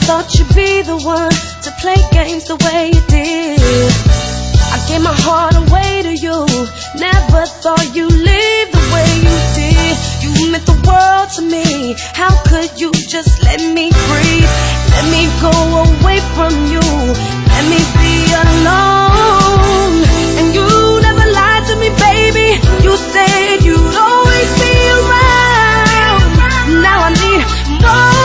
thought you'd be the one to play games the way you did. I gave my heart away to you, never thought you'd leave the way you did. You meant the world to me, how could you just let me breathe? Let me go away from you, let me be alone. And you never lied to me, baby, you said you'd always be around. Now I need more.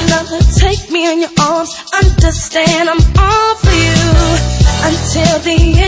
Take me in your arms, understand I'm all for you until the